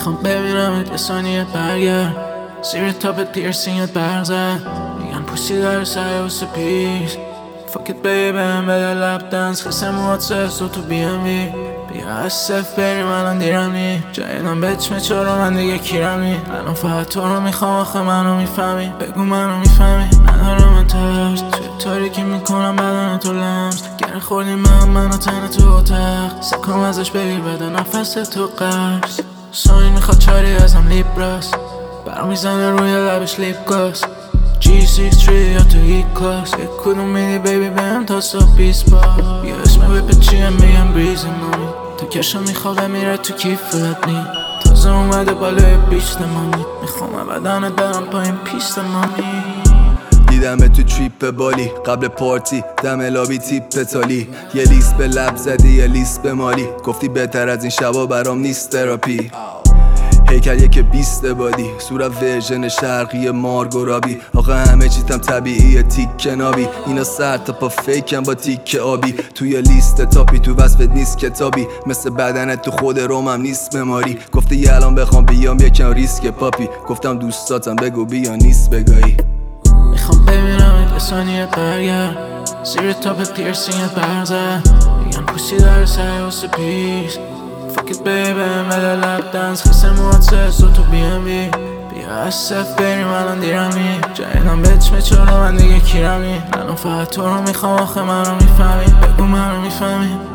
میخوام ببینمت یه ثانیه برگرد، زیر تاپ پیرسینگت برزد. میگن پوسی داره سر واسه پیش. فاکت بهم بده لب دنس، خیسه موات سرسو تو BMV. بیا از صف بریم الان دیرمی، جایدم بچمه چرا من دیگه کیرمی. الان فقط تو رو میخوام آخه منو میفهمی، بگو منو میفهمی. ندارم من ترس، توی تاریکی میکنم بدن تو لمس. گر خوردی منو تنه تو اتاق، سکم ازش بگیر بده نفس تو قرص. ساین میخواد چاری ازم لیبراس، برام میزنه روی لبش لیپ گلاس. G63 یا تو هیت کلاس، یک کدوم میدی بیبی بهم تا صبح 20 بار. یه اسم ویپ چیه میگم بریزی مامی، تو کشم میخوابه میره تو کیفت نی. تازه اومده بالای بیشت مامی، میخوام بدنت برم پایین پیست مامی. دیدمه تو تریپ بالی قبل پارتی، دم لابی تیپ تالی. یه لیست به لب زدی یه لیست به مالی، گفتی بهتر از این شبا برام نیست تراپی. هیکل که 20 بادی، صورت ورژن شرقی مارگورابی. آقا همه چیتم طبیعیه تیک نابی، اینا سر تا پا فیکن با تیک آبی. توی لیست تاپی تو وصفت نیست کتابی، مثل بدنت تو خود رومم نیست مماری. گفته یه الان بخوام بیام یکم ریسک پاپی، گفتم دوستاتم بگو بیا نیست بگایی. میخوام ببینمت یه ثانیه برگرد، زیر تاپ پیرسینگت برزد. میگن پوسی داره سر واسه پیش. فاکت بهم بده لب دنس، خیسه موات سرسو تو BMV. بیا از صف بریم الان دیرمی، جایدم بچمه چرا من دیگه کیرمی. الان فقط تو رو میخوام آخه منو میفهمی، بگو منو میفهمی.